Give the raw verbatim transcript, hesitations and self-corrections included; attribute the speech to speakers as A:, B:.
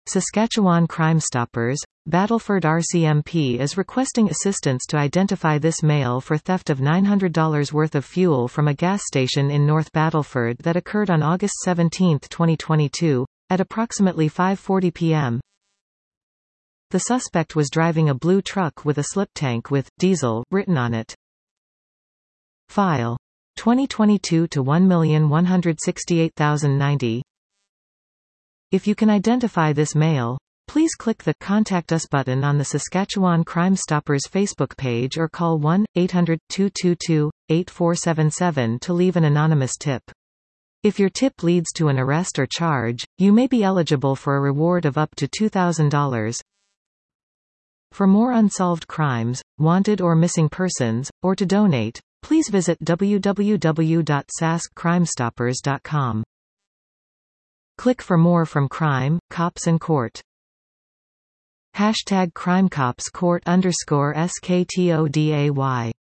A: Saskatchewan Crime Stoppers, Battleford R C M P is requesting assistance to identify this male for theft of nine hundred dollars worth of fuel from a gas station in North Battleford that occurred on August seventeenth twenty twenty-two, at approximately five forty p m The suspect was driving a blue truck with a slip tank with diesel written on it. File twenty twenty-two to one million one hundred sixty-eight thousand ninety. If you can identify this male, please click the Contact Us button on the Saskatchewan Crime Stoppers Facebook page or call one eight hundred two two two eight four seven seven to leave an anonymous tip. If your tip leads to an arrest or charge, you may be eligible for a reward of up to two thousand dollars. For more unsolved crimes, wanted or missing persons, or to donate, please visit w w w dot sask crime stoppers dot com. Click for more from Crime, Cops and Court. Hashtag CrimeCopsCourt underscore S K T O D A Y